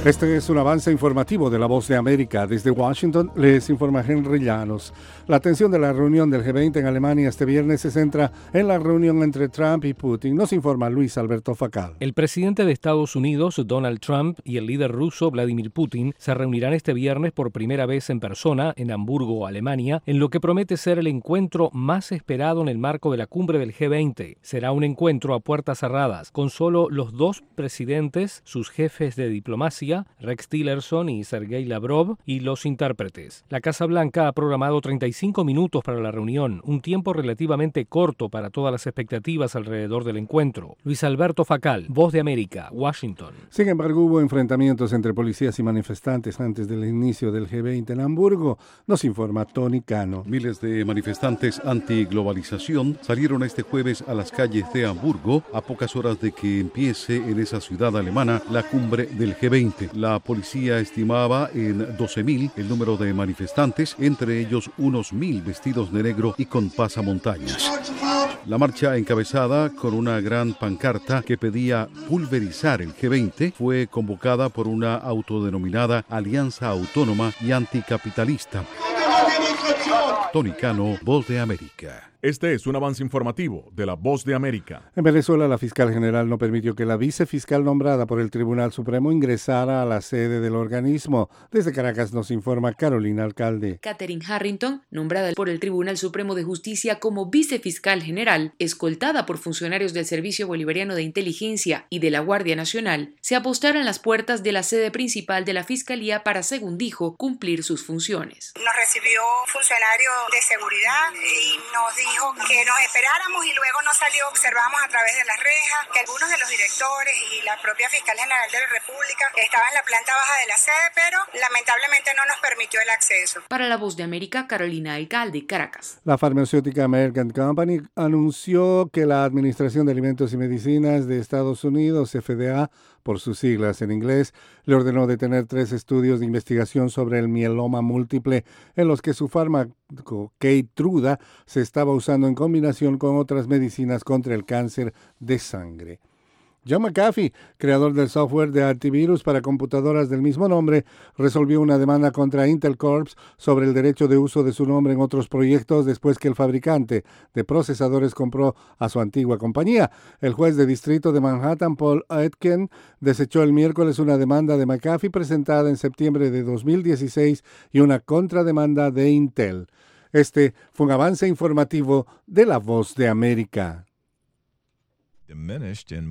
Este es un avance informativo de La Voz de América. Desde Washington les informa Henry Llanos. La atención de la reunión del G20 en Alemania este viernes se centra en la reunión entre Trump y Putin. Nos informa Luis Alberto Facal. El presidente de Estados Unidos, Donald Trump, y el líder ruso, Vladimir Putin, se reunirán este viernes por primera vez en persona en Hamburgo, Alemania, en lo que promete ser el encuentro más esperado en el marco de la cumbre del G20. Será un encuentro a puertas cerradas, con solo los dos presidentes, sus jefes de diplomacia, Rex Tillerson y Sergei Lavrov, y los intérpretes. La Casa Blanca ha programado 35 minutos para la reunión, un tiempo relativamente corto para todas las expectativas alrededor del encuentro. Luis Alberto Facal, Voz de América, Washington. Sin embargo, hubo enfrentamientos entre policías y manifestantes antes del inicio del G20 en Hamburgo, nos informa Tony Cano. Miles de manifestantes antiglobalización salieron este jueves a las calles de Hamburgo a pocas horas de que empiece en esa ciudad alemana la cumbre del G20. La policía estimaba en 12.000 el número de manifestantes, entre ellos unos 1.000 vestidos de negro y con pasamontañas. La marcha, encabezada con una gran pancarta que pedía pulverizar el G20, fue convocada por una autodenominada Alianza Autónoma y Anticapitalista. Tony Cano, Voz de América. Este es un avance informativo de La Voz de América. En Venezuela, la fiscal general no permitió que la vicefiscal nombrada por el Tribunal Supremo ingresara a la sede del organismo. Desde Caracas nos informa Carolina Alcalde. Katherine Harrington, nombrada por el Tribunal Supremo de Justicia como vicefiscal general, escoltada por funcionarios del Servicio Bolivariano de Inteligencia y de la Guardia Nacional, se apostara en las puertas de la sede principal de la Fiscalía para, según dijo, cumplir sus funciones. Nos recibió un funcionario de seguridad y nos dijo que nos esperáramos y luego nos salió, observamos a través de las rejas que algunos de los directores y la propia fiscal general de la República estaban en la planta baja de la sede, pero lamentablemente no nos permitió el acceso. Para La Voz de América, Carolina Alcalde, Caracas. La farmacéutica Merck & Company anunció que la Administración de Alimentos y Medicinas de Estados Unidos, FDA, por sus siglas en inglés, le ordenó detener 3 estudios de investigación sobre el mieloma múltiple en los que su fármaco Keytruda se estaba usando en combinación con otras medicinas contra el cáncer de sangre. John McAfee, creador del software de antivirus para computadoras del mismo nombre, resolvió una demanda contra Intel Corp sobre el derecho de uso de su nombre en otros proyectos después que el fabricante de procesadores compró a su antigua compañía. El juez de distrito de Manhattan, Paul Aitken, desechó el miércoles una demanda de McAfee presentada en septiembre de 2016 y una contrademanda de Intel. Este fue un avance informativo de La Voz de América.